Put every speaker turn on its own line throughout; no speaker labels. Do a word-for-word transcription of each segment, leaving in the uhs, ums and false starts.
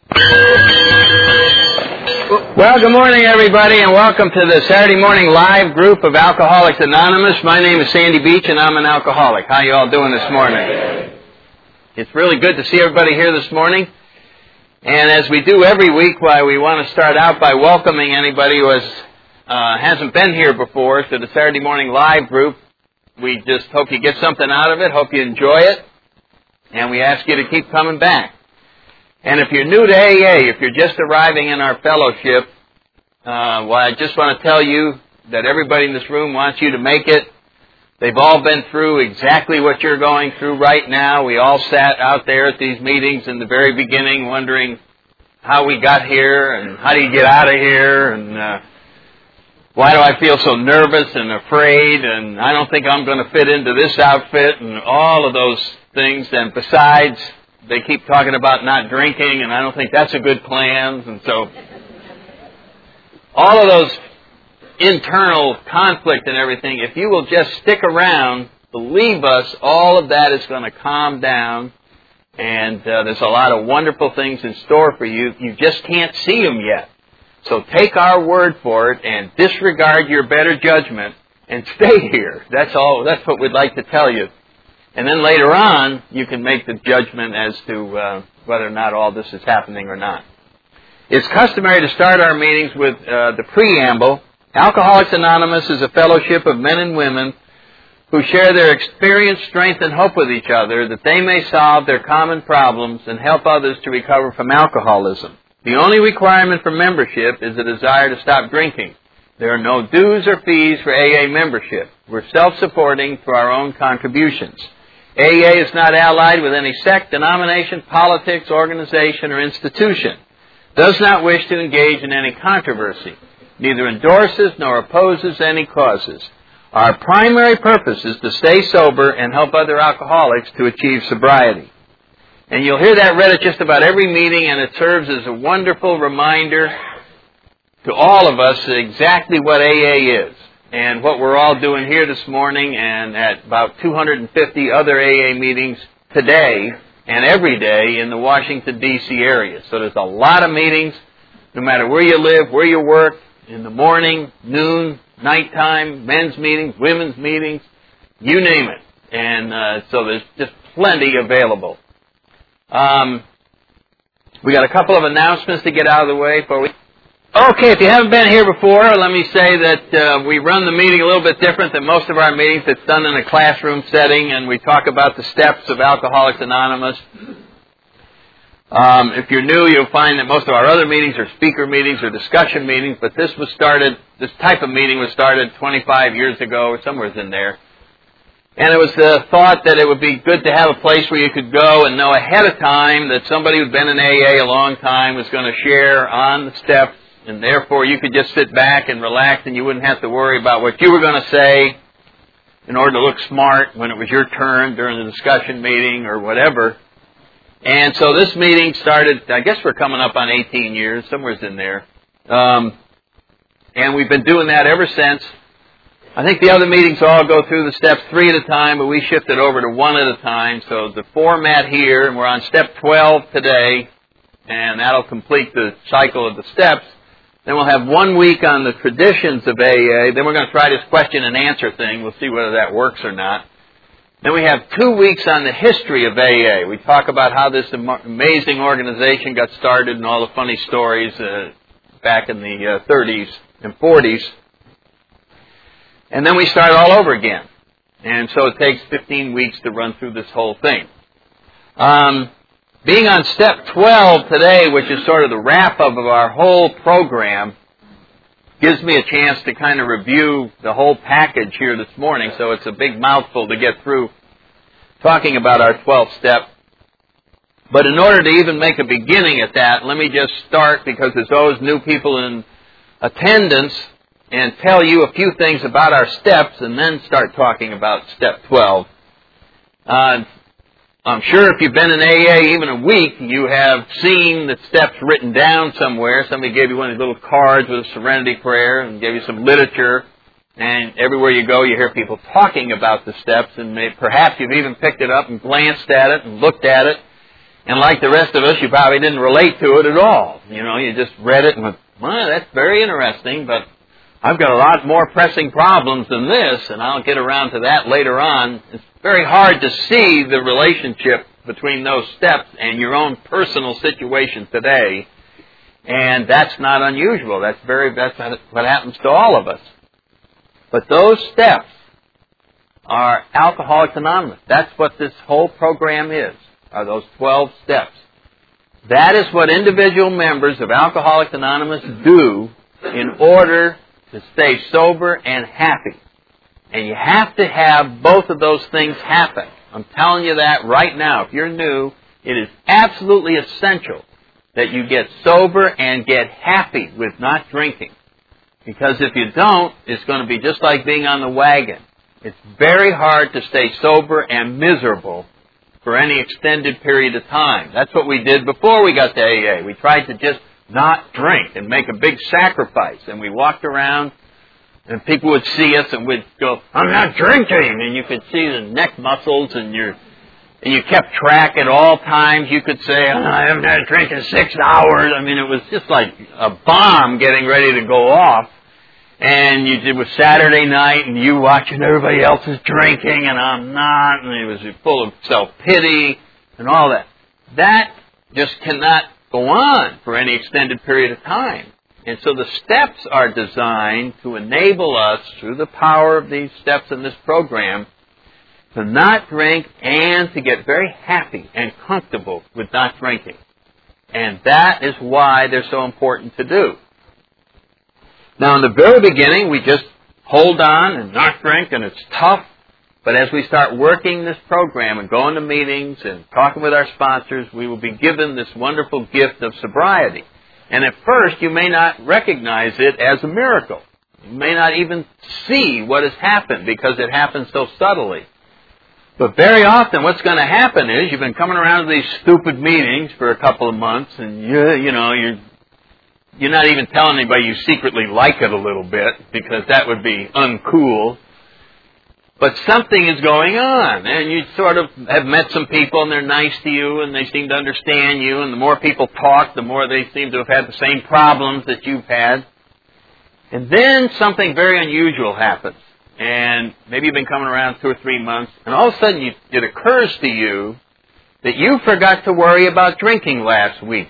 Well, good morning, everybody, and welcome to the Saturday morning live group of Alcoholics Anonymous. My name is Sandy Beach, and I'm an alcoholic. How you all doing this morning? It's really good to see everybody here this morning. And as we do every week, why we want to start out by welcoming anybody who has uh, hasn't been here before to the Saturday morning live group. We just hope you get something out of it. Hope you enjoy it, and we ask you to keep coming back. And if you're new to A A, if you're just arriving in our fellowship, uh, well, I just want to tell you that everybody in this room wants you to make it. They've all been through exactly what you're going through right now. We all sat out there at these meetings in the very beginning wondering how we got here and how do you get out of here and uh, why do I feel so nervous and afraid and I don't think I'm going to fit into this outfit and all of those things. And besides, they keep talking about not drinking, and I don't think that's a good plan. And so all of those internal conflict and everything, if you will just stick around, believe us, all of that is going to calm down, and uh, there's a lot of wonderful things in store for you. You just can't see them yet. So take our word for it and disregard your better judgment and stay here. That's all. That's what we'd like to tell you. And then later on, you can make the judgment as to uh, whether or not all this is happening or not. It's customary to start our meetings with uh, the preamble. Alcoholics Anonymous is a fellowship of men and women who share their experience, strength, and hope with each other that they may solve their common problems and help others to recover from alcoholism. The only requirement for membership is a desire to stop drinking. There are no dues or fees for A A membership. We're self-supporting through our own contributions. A A is not allied with any sect, denomination, politics, organization, or institution. Does not wish to engage in any controversy. Neither endorses nor opposes any causes. Our primary purpose is to stay sober and help other alcoholics to achieve sobriety. And you'll hear that read at just about every meeting, and it serves as a wonderful reminder to all of us exactly what A A is and what we're all doing here this morning and at about two hundred fifty other A A meetings today and every day in the Washington, D C area. So there's a lot of meetings, no matter where you live, where you work, in the morning, noon, nighttime, men's meetings, women's meetings, you name it. And uh, so there's just plenty available. Um, we got a couple of announcements to get out of the way before we... Okay, if you haven't been here before, let me say that uh, we run the meeting a little bit different than most of our meetings. It's done in a classroom setting, and we talk about the steps of Alcoholics Anonymous. Um, if you're new, you'll find that most of our other meetings are speaker meetings or discussion meetings, but this was started, this type of meeting was started twenty-five years ago, or somewhere in there. And it was the thought that it would be good to have a place where you could go and know ahead of time that somebody who'd been in A A a long time was going to share on the steps, and therefore you could just sit back and relax and you wouldn't have to worry about what you were going to say in order to look smart when it was your turn during the discussion meeting or whatever. And so this meeting started, I guess we're coming up on eighteen years, somewhere's in there. Um, and we've been doing that ever since. I think the other meetings all go through the steps three at a time, but we shifted over to one at a time. So the format here, and we're on step twelve today, and that'll complete the cycle of the steps. Then we'll have one week on the traditions of A A. Then we're going to try this question and answer thing. We'll see whether that works or not. Then we have two weeks on the history of A A. We talk about how this amazing organization got started and all the funny stories uh, back in the uh, thirties and forties. And then we start all over again. And so it takes fifteen weeks to run through this whole thing. Um, being on step twelve today, which is sort of the wrap-up of our whole program, gives me a chance to kind of review the whole package here this morning, so it's a big mouthful to get through talking about our twelfth step. But in order to even make a beginning at that, let me just start, because there's always new people in attendance, and tell you a few things about our steps, and then start talking about step twelve. Uh, I'm sure if you've been in A A even a week, you have seen the steps written down somewhere. Somebody gave you one of these little cards with a serenity prayer and gave you some literature. And everywhere you go, you hear people talking about the steps, and may, perhaps you've even picked it up and glanced at it and looked at it. And like the rest of us, you probably didn't relate to it at all. You know, you just read it and went, well, that's very interesting, but I've got a lot more pressing problems than this, and I'll get around to that later on. It's very hard to see the relationship between those steps and your own personal situation today. And that's not unusual. That's very that's what happens to all of us. But those steps are Alcoholics Anonymous. That's what this whole program is, are those twelve steps. That is what individual members of Alcoholics Anonymous do in order to stay sober and happy. And you have to have both of those things happen. I'm telling you that right now. If you're new, it is absolutely essential that you get sober and get happy with not drinking. Because if you don't, it's going to be just like being on the wagon. It's very hard to stay sober and miserable for any extended period of time. That's what we did before we got to A A. We tried to just not drink and make a big sacrifice. And we walked around and people would see us and we'd go, I'm not drinking. And you could see the neck muscles and your And you kept track at all times. You could say, oh, I haven't had a drink in six hours. I mean, it was just like a bomb getting ready to go off. And you, it was Saturday night, and you watching everybody else is drinking, and I'm not. And it was full of self-pity and all that. That just cannot go on for any extended period of time. And so the steps are designed to enable us, through the power of these steps in this program, to not drink and to get very happy and comfortable with not drinking. And that is why they're so important to do. Now, in the very beginning, we just hold on and not drink, and it's tough. But as we start working this program and going to meetings and talking with our sponsors, we will be given this wonderful gift of sobriety. And at first, you may not recognize it as a miracle. You may not even see what has happened because it happens so subtly. But very often what's going to happen is you've been coming around to these stupid meetings for a couple of months and you, you know, you're, you're not even telling anybody you secretly like it a little bit because that would be uncool. But something is going on and you sort of have met some people and they're nice to you and they seem to understand you, and the more people talk, the more they seem to have had the same problems that you've had. And then something very unusual happens. And maybe you've been coming around two or three months, and all of a sudden you, it occurs to you that you forgot to worry about drinking last week.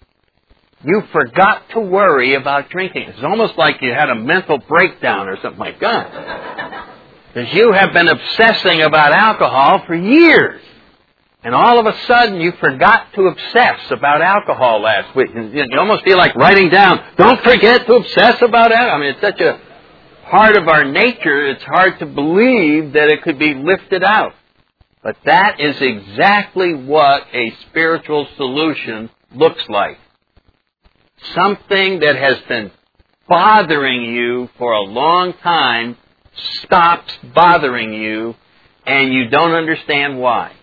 You forgot to worry about drinking. It's almost like you had a mental breakdown or something like that. Because you have been obsessing about alcohol for years. And all of a sudden you forgot to obsess about alcohol last week. You almost feel like writing down, don't forget to obsess about alcohol. I mean, it's such a part of our nature, it's hard to believe that it could be lifted out. But that is exactly what a spiritual solution looks like. Something that has been bothering you for a long time stops bothering you, and you don't understand why.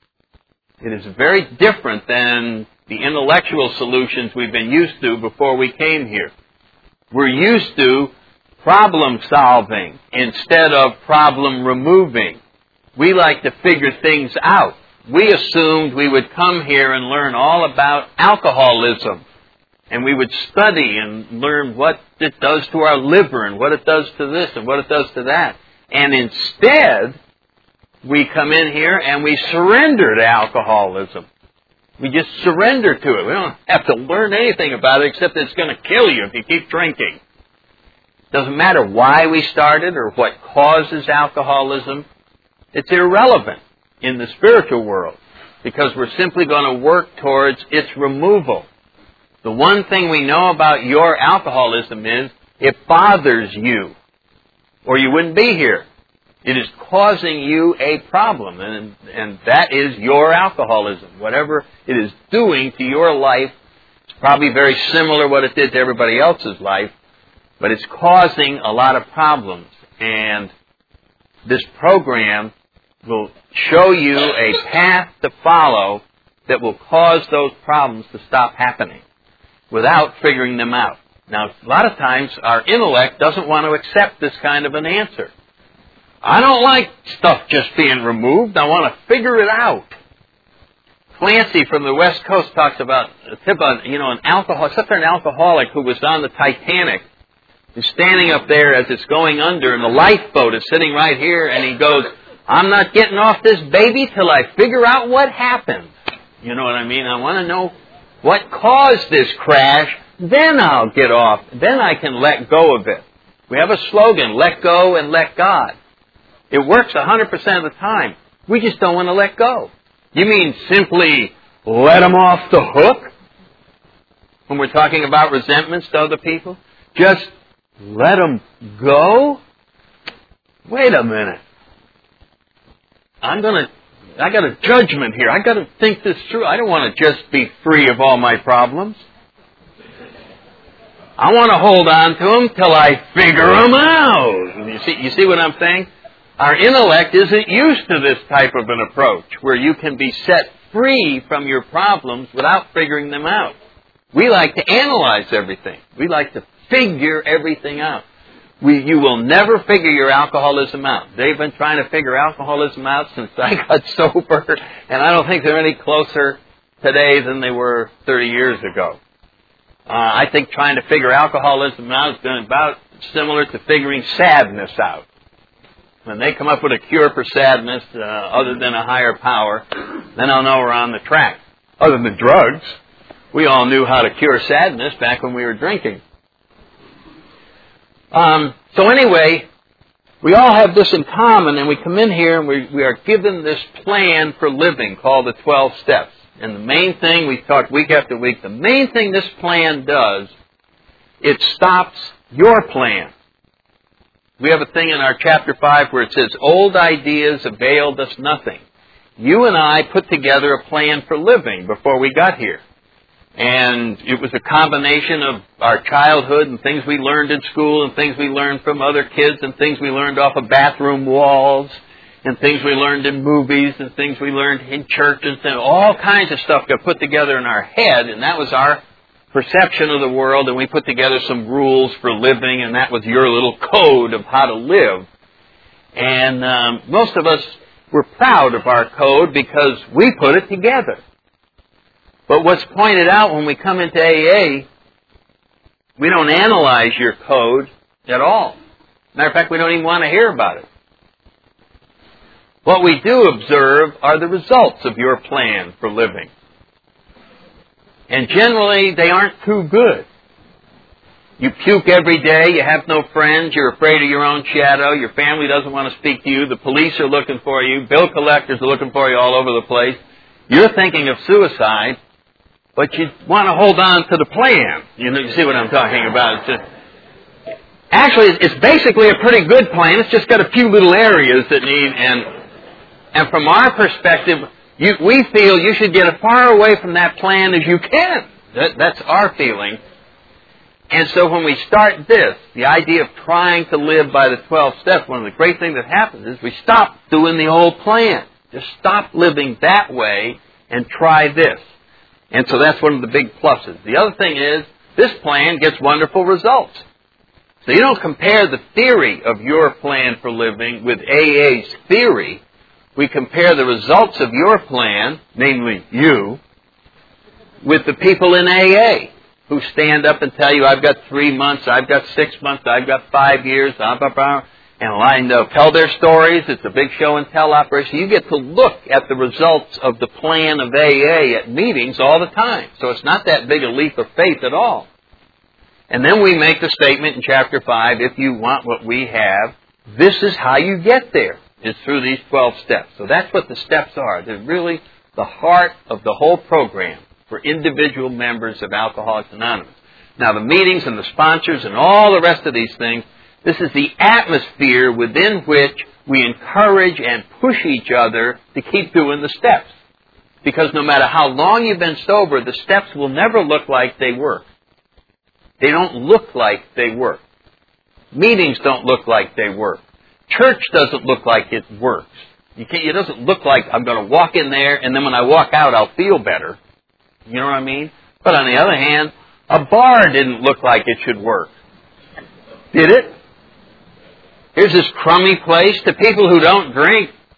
It is very different than the intellectual solutions we've been used to before we came here. We're used to problem solving instead of problem removing. We like to figure things out. We assumed we would come here and learn all about alcoholism, and we would study and learn what it does to our liver and what it does to this and what it does to that. And instead, we come in here and we surrender to alcoholism. We just surrender to it. We don't have to learn anything about it except that it's going to kill you if you keep drinking. Doesn't matter why we started or what causes alcoholism. It's irrelevant in the spiritual world because we're simply going to work towards its removal. The one thing we know about your alcoholism is it bothers you, or you wouldn't be here. It is causing you a problem, and, and that is your alcoholism. Whatever it is doing to your life, it's probably very similar to what it did to everybody else's life, but it's causing a lot of problems. And this program will show you a path to follow that will cause those problems to stop happening without figuring them out. Now, a lot of times our intellect doesn't want to accept this kind of an answer. I don't like stuff just being removed. I want to figure it out. Clancy from the West Coast talks about, about you know, an alcoholic, except for an alcoholic who was on the Titanic, who's standing up there as it's going under, and the lifeboat is sitting right here, and he goes, I'm not getting off this baby till I figure out what happened. You know what I mean? I want to know what caused this crash, then I'll get off. Then I can let go of it. We have a slogan, let go and let God. It works one hundred percent of the time. We just don't want to let go. You mean simply let them off the hook? When we're talking about resentments to other people? Just let them go? Wait a minute. I'm going to, I got a judgment here. I got to think this through. I don't want to just be free of all my problems. I want to hold on to them till I figure them out. You see, you see what I'm saying? Our intellect isn't used to this type of an approach where you can be set free from your problems without figuring them out. We like to analyze everything. We like to figure everything out. We, you will never figure your alcoholism out. They've been trying to figure alcoholism out since I got sober, and I don't think they're any closer today than they were thirty years ago. Uh, I think trying to figure alcoholism out has been about similar to figuring sadness out. When they come up with a cure for sadness, uh, other than a higher power, then I'll know we're on the track. Other than drugs, we all knew how to cure sadness back when we were drinking. Um, so anyway, we all have this in common, and we come in here and we, we are given this plan for living called the twelve steps. And the main thing, we talk week after week, the main thing this plan does, it stops your plan. We have a thing in our chapter five where it says, old ideas availed us nothing. You and I put together a plan for living before we got here. And it was a combination of our childhood and things we learned in school and things we learned from other kids and things we learned off of bathroom walls and things we learned in movies and things we learned in church and things. All kinds of stuff got put together in our head, and that was our perception of the world, and we put together some rules for living, and that was your little code of how to live. And um, most of us were proud of our code because we put it together. But what's pointed out when we come into A A, we don't analyze your code at all. Matter of fact, we don't even want to hear about it. What we do observe are the results of your plan for living. And generally, they aren't too good. You puke every day, you have no friends, you're afraid of your own shadow, your family doesn't want to speak to you, the police are looking for you, bill collectors are looking for you all over the place. You're thinking of suicide, but you want to hold on to the plan. You know, you see what I'm talking about? It's just, actually, it's basically a pretty good plan. It's just got a few little areas that need, and and from our perspective, you, we feel you should get as far away from that plan as you can. That, that's our feeling. And so when we start this, the idea of trying to live by the twelve steps, one of the great things that happens is we stop doing the old plan. Just stop living that way and try this. And so that's one of the big pluses. The other thing is, this plan gets wonderful results. So you don't compare the theory of your plan for living with A A's theory. We compare the results of your plan, namely you, with the people in A A who stand up and tell you, I've got three months, I've got six months, I've got five years, blah, blah, blah, and line up, tell their stories. It's a big show and tell operation. You get to look at the results of the plan of A A at meetings all the time. So it's not that big a leap of faith at all. And then we make the statement in chapter five, if you want what we have, this is how you get there. It's through these twelve steps. So that's what the steps are. They're really the heart of the whole program for individual members of Alcoholics Anonymous. Now, the meetings and the sponsors and all the rest of these things, this is the atmosphere within which we encourage and push each other to keep doing the steps. Because no matter how long you've been sober, the steps will never look like they work. They don't look like they work. Meetings don't look like they work. Church doesn't look like it works. You can't, it doesn't look like I'm going to walk in there and then when I walk out I'll feel better. You know what I mean? But on the other hand, a bar didn't look like it should work. Did it? Here's this crummy place. To people who don't drink,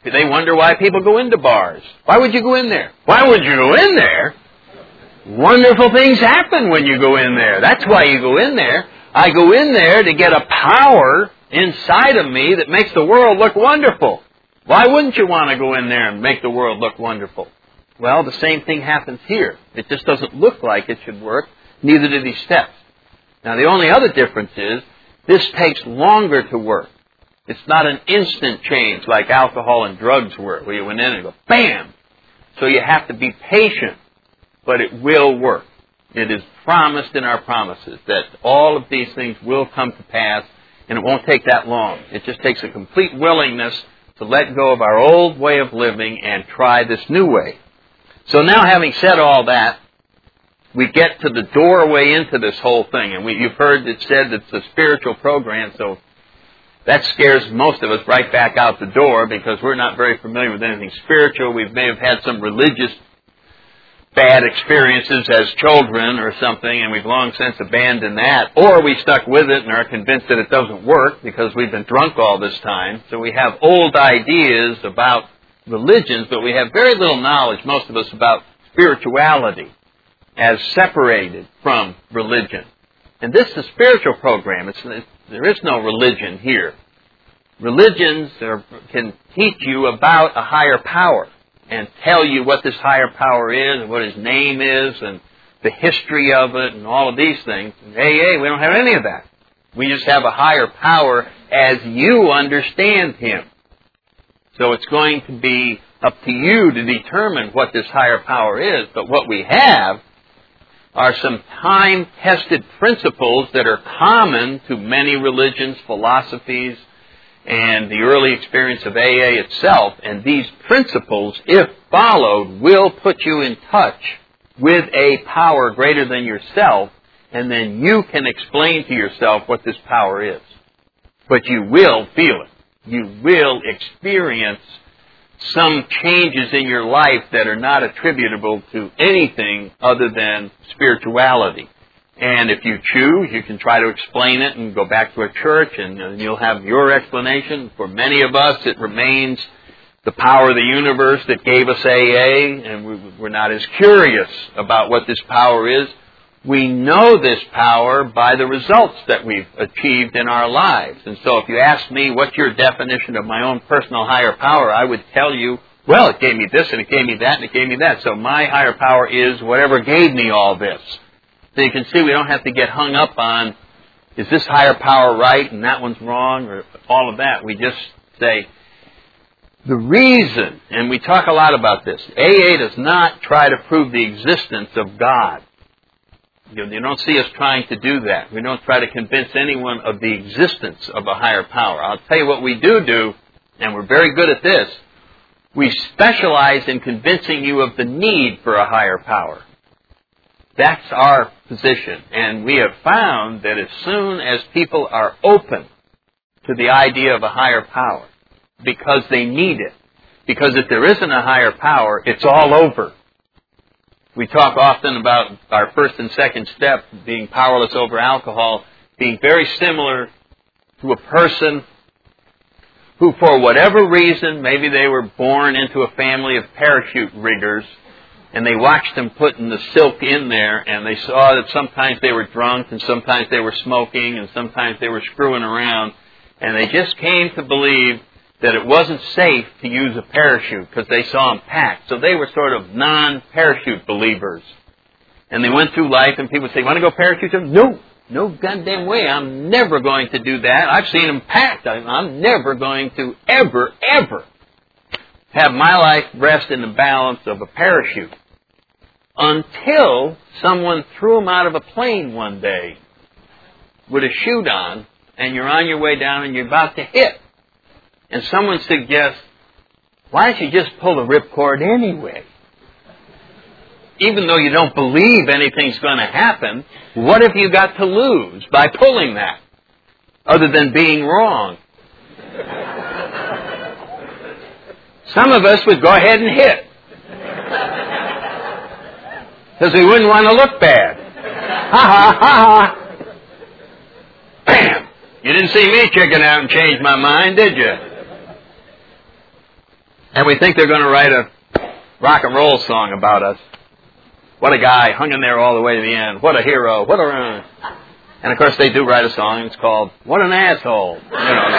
They wonder why people go into bars. Why would you go in there? Why would you go in there? Wonderful things happen when you go in there. That's why you go in there. I go in there to get a power inside of me that makes the world look wonderful. Why wouldn't you want to go in there and make the world look wonderful? Well, the same thing happens here. It just doesn't look like it should work, neither do these steps. Now, the only other difference is this takes longer to work. It's not an instant change like alcohol and drugs were, where you went in and go, bam! So you have to be patient, but it will work. It is promised in our promises that all of these things will come to pass, and it won't take that long. It just takes a complete willingness to let go of our old way of living and try this new way. So now, having said all that, we get to the doorway into this whole thing. And we, you've heard it said it's a spiritual program, so that scares most of us right back out the door because we're not very familiar with anything spiritual. We may have had some religious bad experiences as children or something, and we've long since abandoned that. Or we stuck with it and are convinced that it doesn't work because we've been drunk all this time. So we have old ideas about religions, but we have very little knowledge, most of us, about spirituality as separated from religion. And this is a spiritual program. It's, it's, there is no religion here. Religions are, can teach you about a higher power and tell you what this higher power is and what his name is and the history of it and all of these things. And hey, hey, we don't have any of that. We just have a higher power as you understand him. So it's going to be up to you to determine what this higher power is. But what we have are some time-tested principles that are common to many religions, philosophies, and the early experience of A A itself. And these principles, if followed, will put you in touch with a power greater than yourself, and then you can explain to yourself what this power is. But you will feel it. You will experience some changes in your life that are not attributable to anything other than spirituality. And if you choose, you can try to explain it and go back to a church and you'll have your explanation. For many of us, it remains the power of the universe that gave us A A, and we're not as curious about what this power is. We know this power by the results that we've achieved in our lives. And so if you ask me what's your definition of my own personal higher power, I would tell you, well, it gave me this and it gave me that and it gave me that. So my higher power is whatever gave me all this. So you can see we don't have to get hung up on, is this higher power right and that one's wrong, or all of that. We just say, the reason, and we talk a lot about this, A A does not try to prove the existence of God. You don't see us trying to do that. We don't try to convince anyone of the existence of a higher power. I'll tell you what we do do, and we're very good at this. We specialize in convincing you of the need for a higher power. That's our position. And we have found that as soon as people are open to the idea of a higher power, because they need it, because if there isn't a higher power, it's all over. We talk often about our first and second step, being powerless over alcohol, being very similar to a person who, for whatever reason, maybe they were born into a family of parachute riggers, and they watched them putting the silk in there, and they saw that sometimes they were drunk, and sometimes they were smoking, and sometimes they were screwing around, and they just came to believe that it wasn't safe to use a parachute because they saw them packed. So they were sort of non-parachute believers. And they went through life and people would say, want to go parachute? No, no goddamn way. I'm never going to do that. I've seen them packed. I'm never going to ever, ever have my life rest in the balance of a parachute. Until someone threw them out of a plane one day with a chute on, and you're on your way down and you're about to hit. And someone suggests, why don't you just pull the ripcord anyway? Even though you don't believe anything's going to happen, what have you got to lose by pulling that? Other than being wrong. Some of us would go ahead and hit. Because we wouldn't want to look bad. Ha ha ha ha. Bam! You didn't see me chicken out and change my mind, did you? And we think they're going to write a rock and roll song about us. What a guy, hung in there all the way to the end. What a hero. What a... And of course they do write a song, and it's called What an Asshole. You know,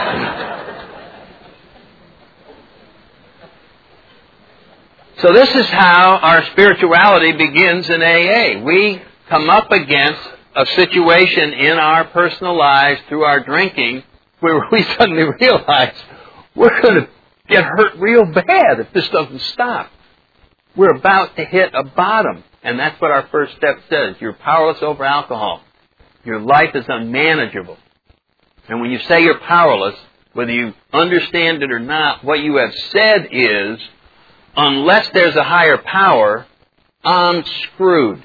so... So this is how our spirituality begins in A A. We come up against a situation in our personal lives through our drinking where we suddenly realize we're going to get hurt real bad if this doesn't stop. We're about to hit a bottom, and that's what our first step says. You're powerless over alcohol. Your life is unmanageable. And when you say you're powerless, whether you understand it or not, what you have said is, unless there's a higher power, I'm screwed.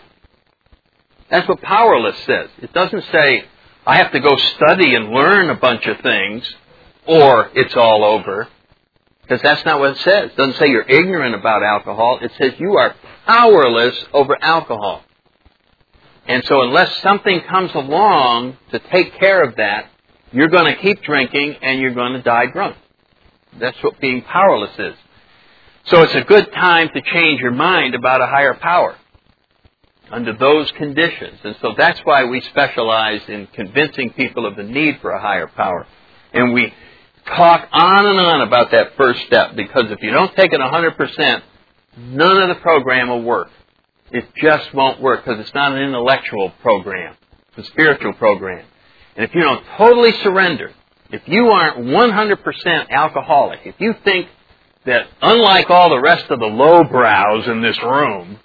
That's what powerless says. It doesn't say, I have to go study and learn a bunch of things, or it's all over. Because that's not what it says. It doesn't say you're ignorant about alcohol. It says you are powerless over alcohol. And so unless something comes along to take care of that, you're going to keep drinking and you're going to die drunk. That's what being powerless is. So it's a good time to change your mind about a higher power under those conditions. And so that's why we specialize in convincing people of the need for a higher power. And we talk on and on about that first step, because if you don't take it one hundred percent, none of the program will work. It just won't work, because it's not an intellectual program. It's a spiritual program. And if you don't totally surrender, if you aren't one hundred percent alcoholic, if you think that unlike all the rest of the lowbrows in this room,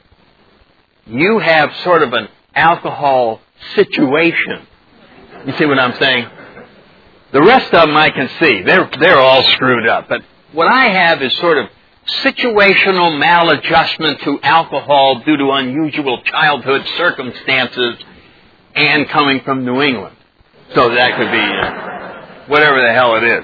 you have sort of an alcohol situation. You see what I'm saying? The rest of them I can see. They're, they're all screwed up. But what I have is sort of situational maladjustment to alcohol due to unusual childhood circumstances and coming from New England. So that could be uh, whatever the hell it is.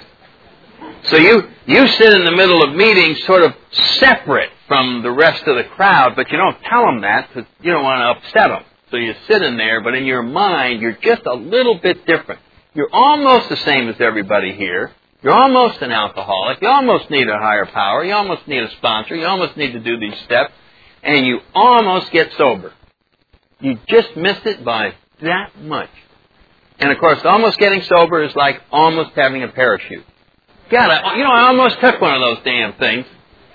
So you, you sit in the middle of meetings sort of separate from the rest of the crowd, but you don't tell them that because you don't want to upset them. So you sit in there, but in your mind, you're just a little bit different. You're almost the same as everybody here. You're almost an alcoholic. You almost need a higher power. You almost need a sponsor. You almost need to do these steps. And you almost get sober. You just missed it by that much. And of course, almost getting sober is like almost having a parachute. God, I, you know, I almost took one of those damn things.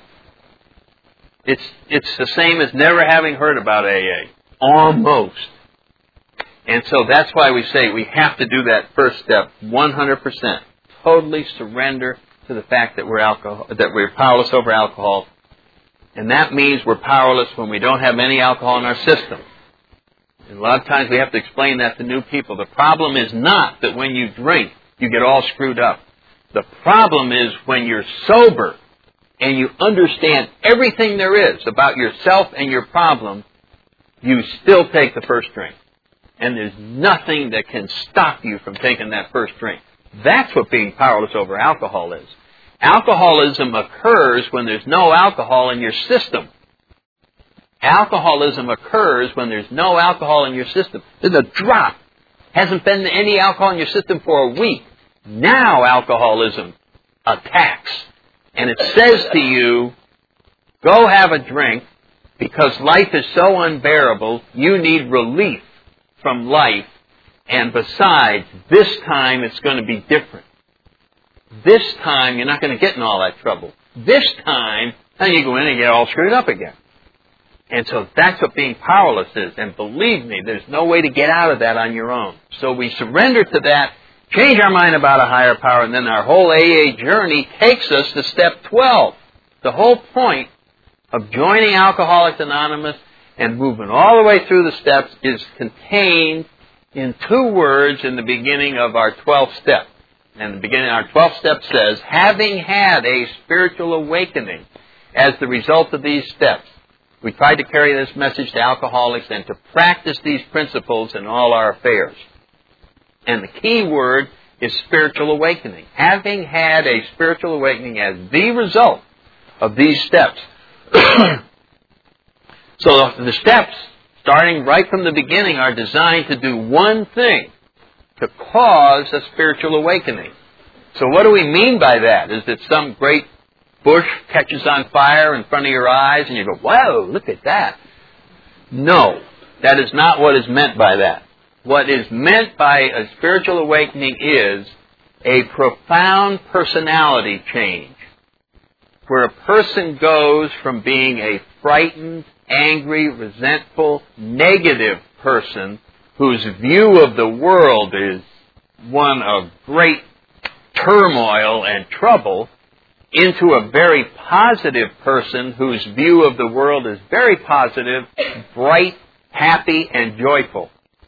It's, it's the same as never having heard about A A. Almost. And so that's why we say we have to do that first step one hundred percent. Totally surrender to the fact that we're alcohol, that we're powerless over alcohol. And that means we're powerless when we don't have any alcohol in our system. And a lot of times we have to explain that to new people. The problem is not that when you drink, you get all screwed up. The problem is when you're sober and you understand everything there is about yourself and your problem, you still take the first drink. And there's nothing that can stop you from taking that first drink. That's what being powerless over alcohol is. Alcoholism occurs when there's no alcohol in your system. Alcoholism occurs when there's no alcohol in your system. There's a drop. Hasn't been any alcohol in your system for a week. Now alcoholism attacks. And it says to you, go have a drink because life is so unbearable, you need relief from life. And besides, this time it's going to be different. This time you're not going to get in all that trouble. This time, then you go in and get all screwed up again. And so that's what being powerless is. And believe me, there's no way to get out of that on your own. So we surrender to that, change our mind about a higher power, and then our whole A A journey takes us to step twelve. The whole point of joining Alcoholics Anonymous and moving all the way through the steps is contained in two words in the beginning of our twelfth step. And the beginning of our twelfth step says, having had a spiritual awakening as the result of these steps, we tried to carry this message to alcoholics and to practice these principles in all our affairs. And the key word is spiritual awakening. Having had a spiritual awakening as the result of these steps. So the steps, starting right from the beginning, are designed to do one thing, to cause a spiritual awakening. So what do we mean by that? Is it some great bush catches on fire in front of your eyes and you go, whoa, look at that. No, that is not what is meant by that. What is meant by a spiritual awakening is a profound personality change, where a person goes from being a frightened, angry, resentful, negative person whose view of the world is one of great turmoil and trouble, into a very positive person whose view of the world is very positive, bright, happy, and joyful.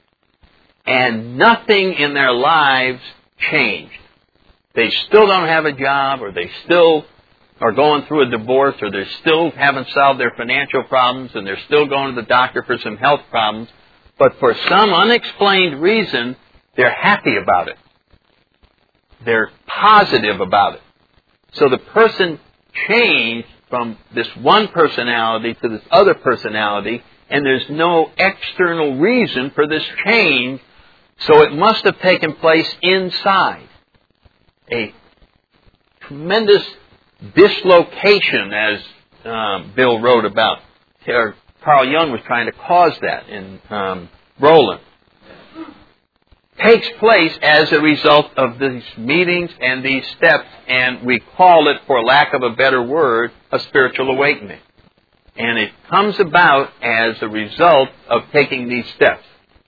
And nothing in their lives changed. They still don't have a job, or they still are going through a divorce, or they still haven't solved their financial problems, and they're still going to the doctor for some health problems. But for some unexplained reason, they're happy about it. They're positive about it. So the person changed from this one personality to this other personality, and there's no external reason for this change, so it must have taken place inside. A tremendous dislocation, as um, Bill wrote about. Carl Jung was trying to cause that in um, Roland. Takes place as a result of these meetings and these steps, and we call it, for lack of a better word, a spiritual awakening. And it comes about as a result of taking these steps.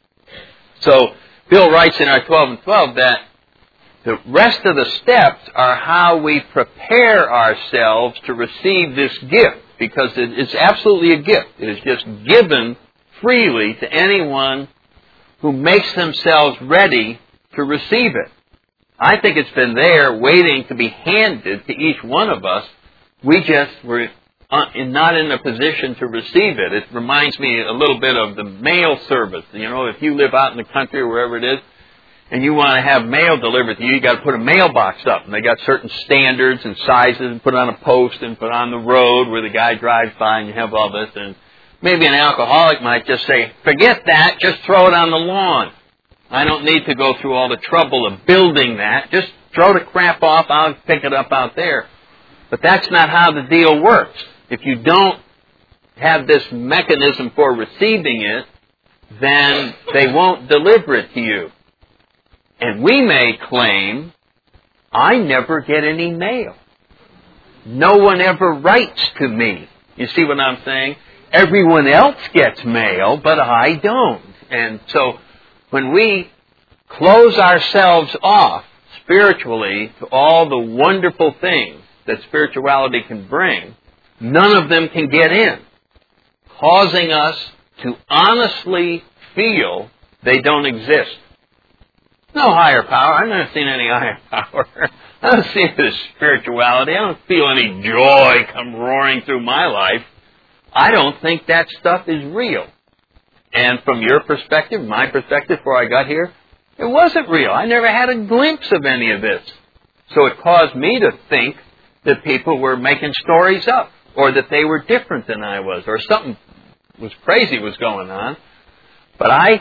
So, Bill writes in our twelve and twelve that the rest of the steps are how we prepare ourselves to receive this gift, because it's absolutely a gift. It is just given freely to anyone who makes themselves ready to receive it. I think it's been there waiting to be handed to each one of us. We just were not in a position to receive it. It reminds me a little bit of the mail service. You know, if you live out in the country or wherever it is, and you want to have mail delivered to you, you got to put a mailbox up. And they got certain standards and sizes, and put on a post and put on the road where the guy drives by, and you have all this. And maybe an alcoholic might just say, forget that, just throw it on the lawn. I don't need to go through all the trouble of building that. Just throw the crap off, I'll pick it up out there. But that's not how the deal works. If you don't have this mechanism for receiving it, then they won't deliver it to you. And we may claim, I never get any mail. No one ever writes to me. You see what I'm saying? Everyone else gets mail, but I don't. And so when we close ourselves off spiritually to all the wonderful things that spirituality can bring, none of them can get in, causing us to honestly feel they don't exist. No higher power. I've never seen any higher power. I don't see this spirituality. I don't feel any joy come roaring through my life. I don't think that stuff is real. And from your perspective, my perspective, before I got here, it wasn't real. I never had a glimpse of any of this. So it caused me to think that people were making stories up, or that they were different than I was, or something was crazy was going on. But I,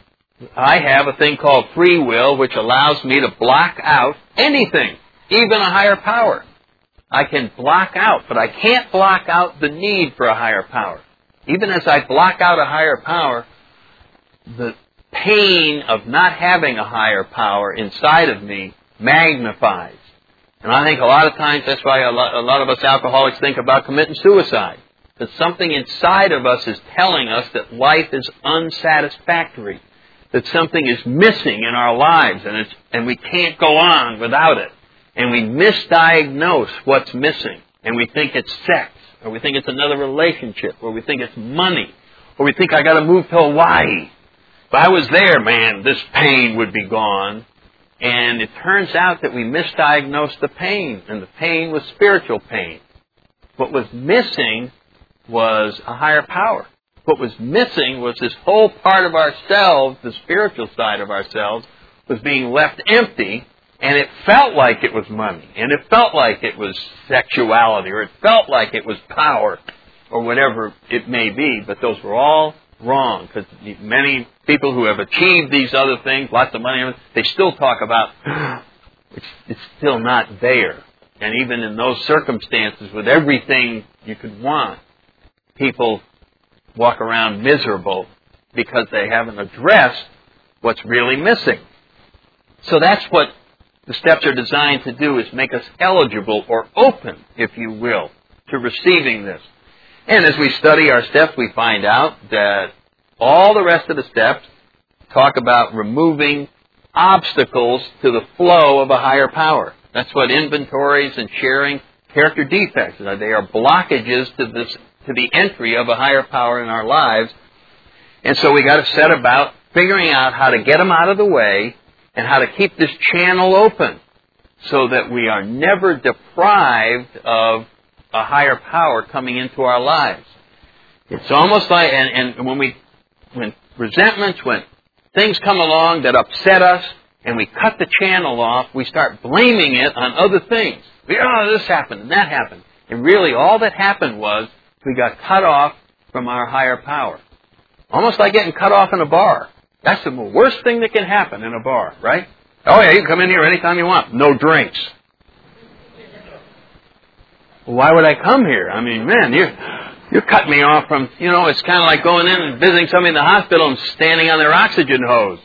I have a thing called free will, which allows me to block out anything, even a higher power. I can block out, but I can't block out the need for a higher power. Even as I block out a higher power, the pain of not having a higher power inside of me magnifies. And I think a lot of times that's why a lot, a lot of us alcoholics think about committing suicide. That something inside of us is telling us that life is unsatisfactory. That something is missing in our lives, and, it's, and we can't go on without it. And we misdiagnose what's missing. And we think it's sex, or we think it's another relationship, or we think it's money, or we think I got to move to Hawaii. If I was there, man, this pain would be gone. And it turns out that we misdiagnosed the pain, and the pain was spiritual pain. What was missing was a higher power. What was missing was this whole part of ourselves, the spiritual side of ourselves, was being left empty. And it felt like it was money, and it felt like it was sexuality, or it felt like it was power, or whatever it may be. But those were all wrong, because many people who have achieved these other things, lots of money, they still talk about it's, it's still not there. And even in those circumstances, with everything you could want, people walk around miserable because they haven't addressed what's really missing. So that's what the steps are designed to do, is make us eligible or open, if you will, to receiving this. And as we study our steps, we find out that all the rest of the steps talk about removing obstacles to the flow of a higher power. That's what inventories and sharing character defects are. They are blockages to this, to the entry of a higher power in our lives. And so we got to set about figuring out how to get them out of the way and how to keep this channel open so that we are never deprived of a higher power coming into our lives. It's almost like, and, and when we, when resentments, when things come along that upset us, and we cut the channel off, we start blaming it on other things. Oh, this happened and that happened. And really all that happened was we got cut off from our higher power. Almost like getting cut off in a bar. That's the worst thing that can happen in a bar, right? Oh yeah, you can come in here anytime you want. No drinks. Well, why would I come here? I mean, man, you you cut me off from, you know, it's kind of like going in and visiting somebody in the hospital and standing on their oxygen hose.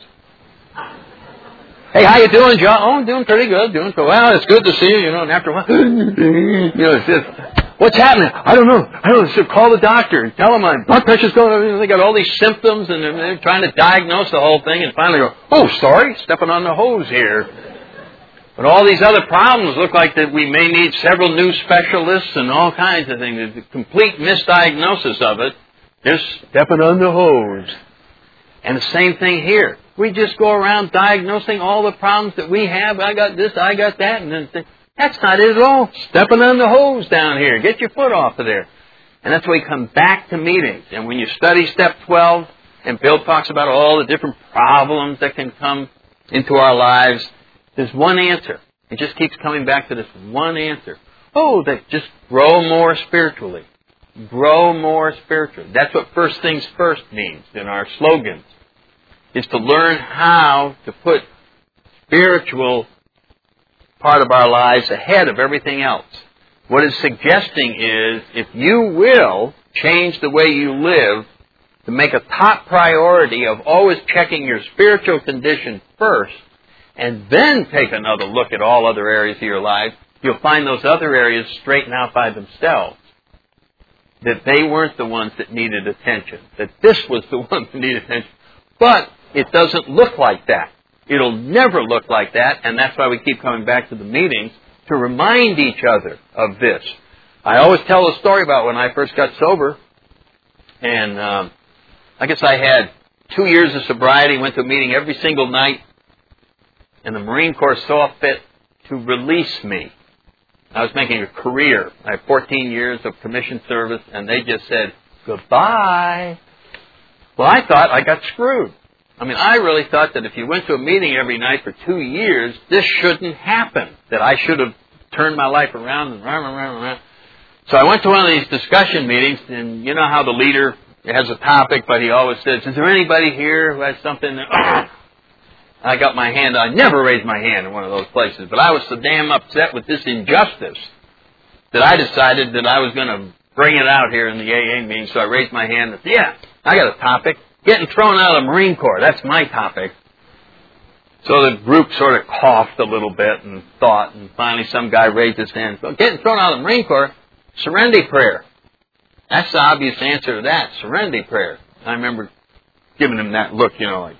Hey, how you doing, John? Oh, I'm doing pretty good. Doing so well. It's good to see you. You know, and after a while, you know, it's just, what's happening? I don't know. I don't know. So call the doctor and tell them my blood pressure's going. They got all these symptoms, and they're, they're trying to diagnose the whole thing, and finally go, oh, sorry, stepping on the hose here. But all these other problems look like that we may need several new specialists and all kinds of things. The complete misdiagnosis of it, just stepping on the hose. And the same thing here. We just go around diagnosing all the problems that we have. I got this, I got that, and then th- that's not it at all. Stepping on the hose down here. Get your foot off of there. And that's why we come back to meetings. And when you study Step twelve, and Bill talks about all the different problems that can come into our lives, there's one answer. It just keeps coming back to this one answer. Oh, that just grow more spiritually. Grow more spiritually. That's what first things first means in our slogans, is to learn how to put spiritual part of our lives ahead of everything else. What it's suggesting is, if you will change the way you live to make a top priority of always checking your spiritual condition first, and then take another look at all other areas of your life, you'll find those other areas straighten out by themselves. That they weren't the ones that needed attention. That this was the one that needed attention. But it doesn't look like that. It'll never look like that, and that's why we keep coming back to the meetings to remind each other of this. I always tell a story about when I first got sober, and um, I guess I had two years of sobriety, went to a meeting every single night, and the Marine Corps saw fit to release me. I was making a career. I had fourteen years of commissioned service, and they just said, goodbye. Well, I thought I got screwed. I mean, I really thought that if you went to a meeting every night for two years, this shouldn't happen, that I should have turned my life around and round and round and round. So I went to one of these discussion meetings, and you know how the leader has a topic, but he always says, is there anybody here who has something that... I got my hand, I never raised my hand in one of those places, but I was so damn upset with this injustice that I decided that I was going to bring it out here in the A A meeting, so I raised my hand and said, yeah, I got a topic. Getting thrown out of the Marine Corps, that's my topic. So the group sort of coughed a little bit and thought, and finally some guy raised his hand. So getting thrown out of the Marine Corps, serenity prayer. That's the obvious answer to that, serenity prayer. I remember giving him that look, you know, like,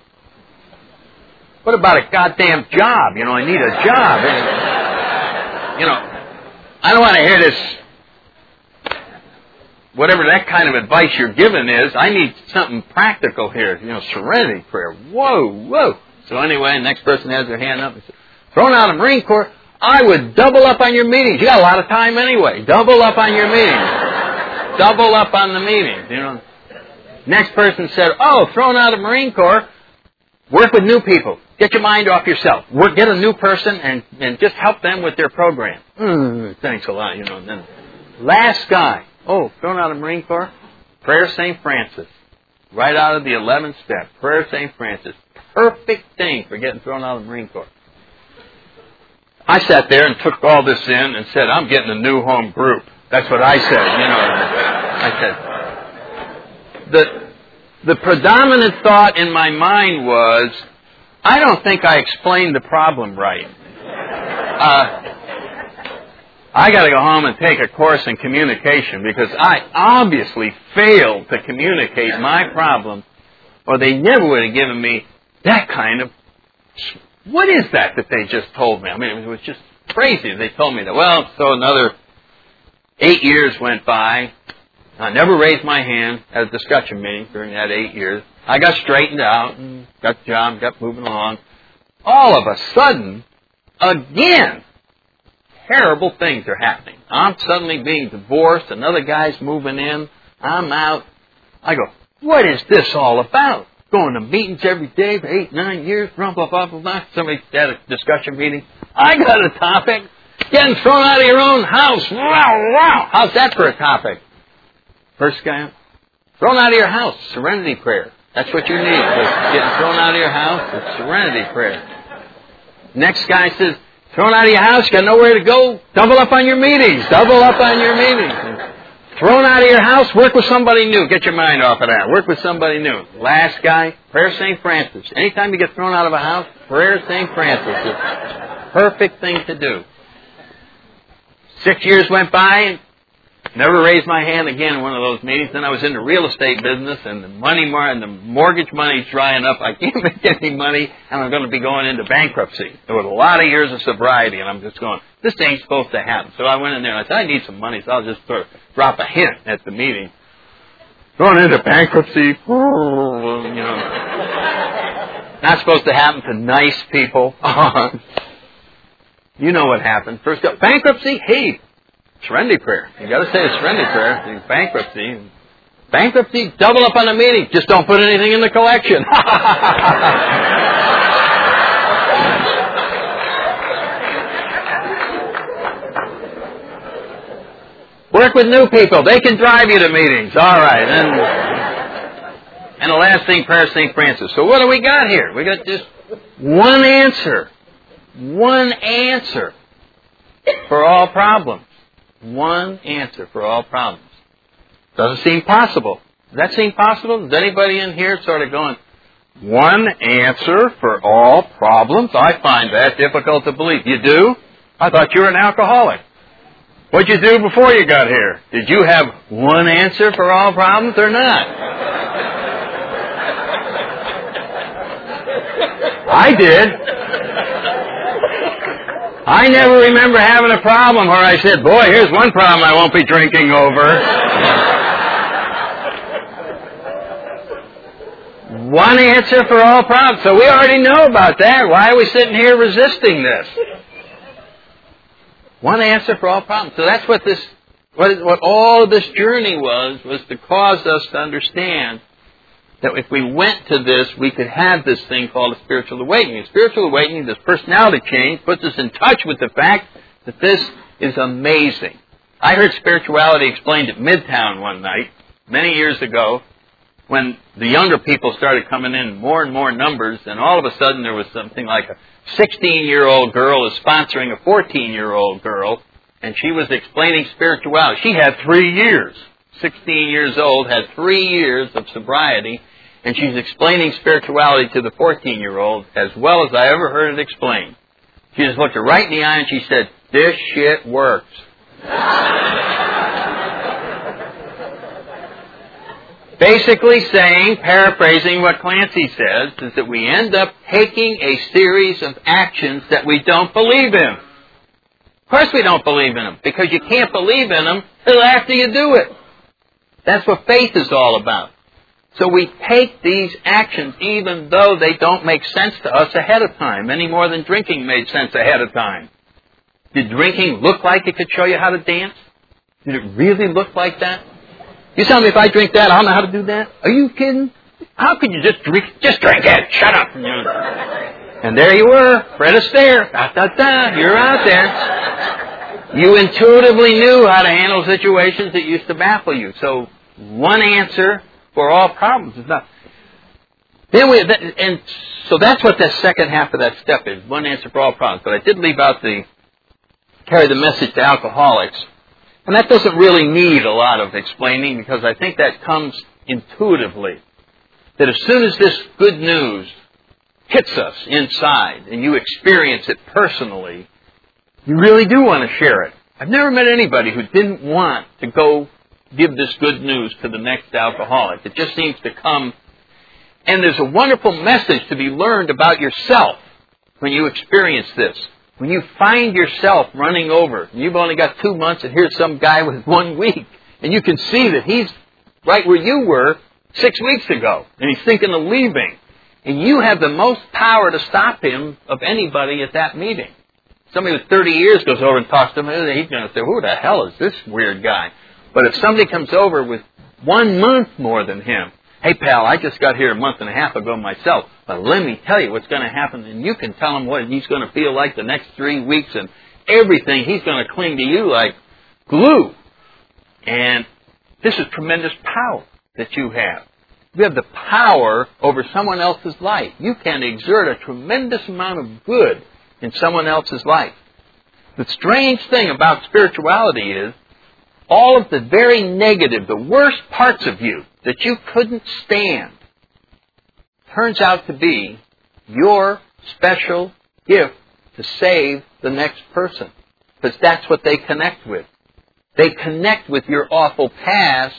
what about a goddamn job? You know, I need a job. And, you know, I don't want to hear this, whatever that kind of advice you're giving is. I need something practical here. You know, serenity prayer. Whoa, whoa. So anyway, the next person has their hand up and says, thrown out of Marine Corps, I would double up on your meetings. You got a lot of time anyway. Double up on your meetings. Double up on the meetings, you know. Next person said, oh, thrown out of Marine Corps, work with new people. Get your mind off yourself. Work, get a new person and, and just help them with their program. Mm, thanks a lot, you know. And then last guy, oh, thrown out of Marine Corps, Prayer Saint Francis. Right out of the eleventh step, Prayer Saint Francis. Perfect thing for getting thrown out of the Marine Corps. I sat there and took all this in and said, I'm getting a new home group. That's what I said, you know. I said, the, the predominant thought in my mind was, I don't think I explained the problem right. Uh, I got to go home and take a course in communication because I obviously failed to communicate my problem, or they never would have given me that kind of... What is that that they just told me? I mean, it was just crazy. They told me that. Well, so another eight years went by. I never raised my hand at a discussion meeting during that eight years. I got straightened out and got the job, got moving along. All of a sudden, again, terrible things are happening. I'm suddenly being divorced. Another guy's moving in. I'm out. I go, what is this all about? Going to meetings every day for eight, nine years, blah, blah, blah, blah, blah. Somebody had a discussion meeting. I got a topic. Getting thrown out of your own house. Wow, wow. How's that for a topic? First guy, thrown out of your house. Serenity prayer. That's what you need. Getting thrown out of your house. It's serenity prayer. Next guy says, thrown out of your house, you got nowhere to go. Double up on your meetings. Double up on your meetings. Thrown out of your house, work with somebody new. Get your mind off of that. Work with somebody new. Last guy, prayer Saint Francis. Anytime you get thrown out of a house, prayer Saint Francis. It's a perfect thing to do. Six years went by, and never raised my hand again in one of those meetings. Then I was in the real estate business, and the money mar- and the mortgage money's drying up. I can't make any money, and I'm going to be going into bankruptcy. There was a lot of years of sobriety, and I'm just going, this ain't supposed to happen. So I went in there, and I said, I need some money, so I'll just sort of drop a hint at the meeting. Going into bankruptcy, you know. Not supposed to happen to nice people. You know what happened. First up, bankruptcy, hey, serenity prayer. You got to say a serenity prayer. Bankruptcy. Bankruptcy, double up on the meeting. Just don't put anything in the collection. Work with new people. They can drive you to meetings. All right. And, and the last thing, prayer Saint Francis. So what do we got here? We got just one answer. One answer for all problems. One answer for all problems. Doesn't seem possible. Does that seem possible? Is anybody in here sort of going, one answer for all problems? I find that difficult to believe. You do? I thought you were an alcoholic. What'd you do before you got here? Did you have one answer for all problems or not? I did. I never remember having a problem where I said, boy, here's one problem I won't be drinking over. One answer for all problems. So we already know about that. Why are we sitting here resisting this? One answer for all problems. So that's what this, what, what all of this journey was, was to cause us to understand that if we went to this, we could have this thing called a spiritual awakening. A spiritual awakening, this personality change, puts us in touch with the fact that this is amazing. I heard spirituality explained at Midtown one night, many years ago, when the younger people started coming in more and more numbers, and all of a sudden there was something like a sixteen-year-old girl is sponsoring a fourteen-year-old girl, and she was explaining spirituality. She had three years. sixteen years old, had three years of sobriety, and she's explaining spirituality to the fourteen-year-old as well as I ever heard it explained. She just looked her right in the eye and she said, this shit works. Basically saying, paraphrasing what Clancy says, is that we end up taking a series of actions that we don't believe in. Of course we don't believe in them, because you can't believe in them until after you do it. That's what faith is all about. So we take these actions even though they don't make sense to us ahead of time, any more than drinking made sense ahead of time. Did drinking look like it could show you how to dance? Did it really look like that? You tell me if I drink that, I'll know how to do that? Are you kidding? How could you just drink, just drink it, shut up. And there you were, Fred Astaire, da, da, da, you're out there. You intuitively knew how to handle situations that used to baffle you. So one answer for all problems is not. Then we, and so that's what the second half of that step is, one answer for all problems. But I did leave out the carry the message to alcoholics. And that doesn't really need a lot of explaining, because I think that comes intuitively. That as soon as this good news hits us inside and you experience it personally, you really do want to share it. I've never met anybody who didn't want to go give this good news to the next alcoholic. It just seems to come. And there's a wonderful message to be learned about yourself when you experience this. When you find yourself running over, and you've only got two months, and here's some guy with one week, and you can see that he's right where you were six weeks ago, and he's thinking of leaving. And you have the most power to stop him of anybody at that meeting. Somebody with thirty years goes over and talks to him, and he's going to say, who the hell is this weird guy? But if somebody comes over with one month more than him, hey, pal, I just got here a month and a half ago myself, but let me tell you what's going to happen, and you can tell him what he's going to feel like the next three weeks and everything. He's going to cling to you like glue. And this is tremendous power that you have. You have the power over someone else's life. You can exert a tremendous amount of good in someone else's life. The strange thing about spirituality is all of the very negative, the worst parts of you that you couldn't stand, turns out to be your special gift to save the next person. Because that's what they connect with. They connect with your awful past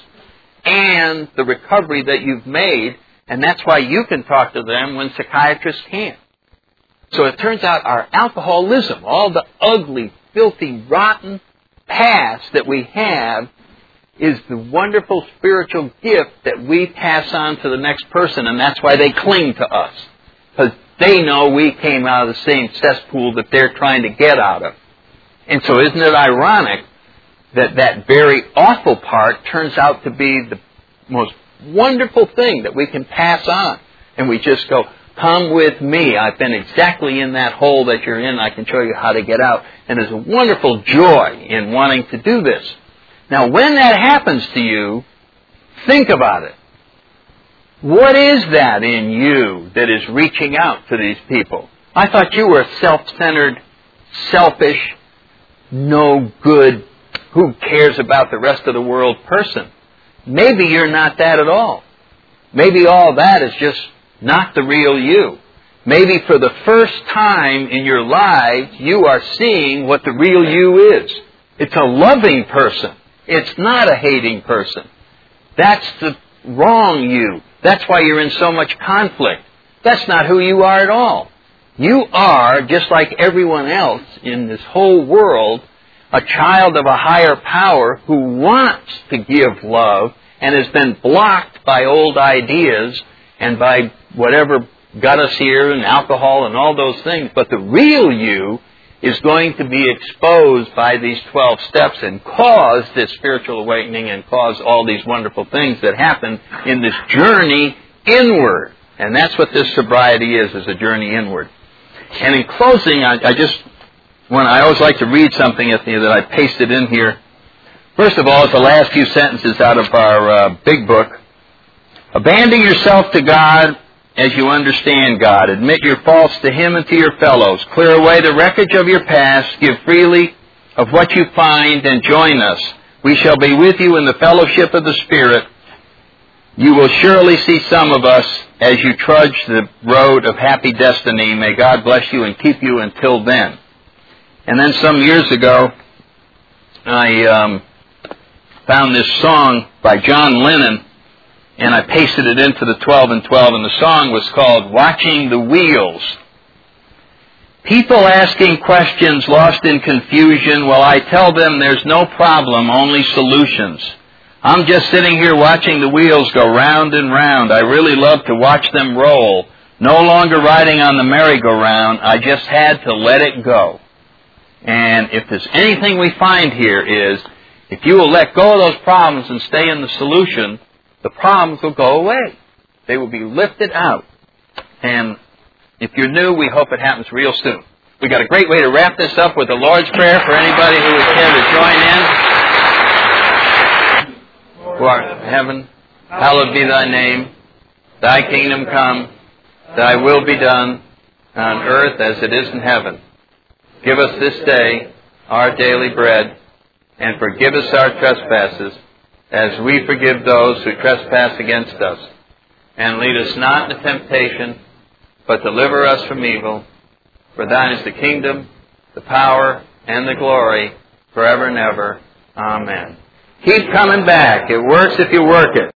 and the recovery that you've made, and that's why you can talk to them when psychiatrists can't. So it turns out our alcoholism, all the ugly, filthy, rotten past that we have, is the wonderful spiritual gift that we pass on to the next person, and that's why they cling to us. Because they know we came out of the same cesspool that they're trying to get out of. And so isn't it ironic that that very awful part turns out to be the most wonderful thing that we can pass on? And we just go, come with me. I've been exactly in that hole that you're in. I can show you how to get out. And there's a wonderful joy in wanting to do this. Now, when that happens to you, think about it. What is that in you that is reaching out to these people? I thought you were a self-centered, selfish, no good, who cares about the rest of the world person. Maybe you're not that at all. Maybe all that is just not the real you. Maybe for the first time in your life, you are seeing what the real you is. It's a loving person. It's not a hating person. That's the wrong you. That's why you're in so much conflict. That's not who you are at all. You are, just like everyone else in this whole world, a child of a higher power who wants to give love and has been blocked by old ideas and by whatever got us here and alcohol and all those things. But the real you is going to be exposed by these twelve steps and cause this spiritual awakening and cause all these wonderful things that happen in this journey inward. And that's what this sobriety is, is a journey inward. And in closing, I, I just want, I always like to read something at the, that I pasted in here. First of all, it's the last few sentences out of our uh, big book. Abandon yourself to God as you understand God. Admit your faults to Him and to your fellows. Clear away the wreckage of your past. Give freely of what you find and join us. We shall be with you in the fellowship of the Spirit. You will surely see some of us as you trudge the road of happy destiny. May God bless you and keep you until then. And then some years ago, I um, found this song by John Lennon, and I pasted it into the twelve and twelve, and the song was called Watching the Wheels. People asking questions lost in confusion, well, I tell them there's no problem, only solutions. I'm just sitting here watching the wheels go round and round. I really love to watch them roll. No longer riding on the merry-go-round. I just had to let it go. And if there's anything we find here is, if you will let go of those problems and stay in the solution, the problems will go away. They will be lifted out. And if you're new, we hope it happens real soon. We've got a great way to wrap this up with the Lord's Prayer for anybody who is here to join in. Who art in heaven, hallowed be thy name. Thy kingdom come, thy will be done, on earth as it is in heaven. Give us this day our daily bread, and forgive us our trespasses, as we forgive those who trespass against us. And lead us not into temptation, but deliver us from evil. For thine is the kingdom, the power, and the glory, forever and ever. Amen. Keep coming back. It works if you work it.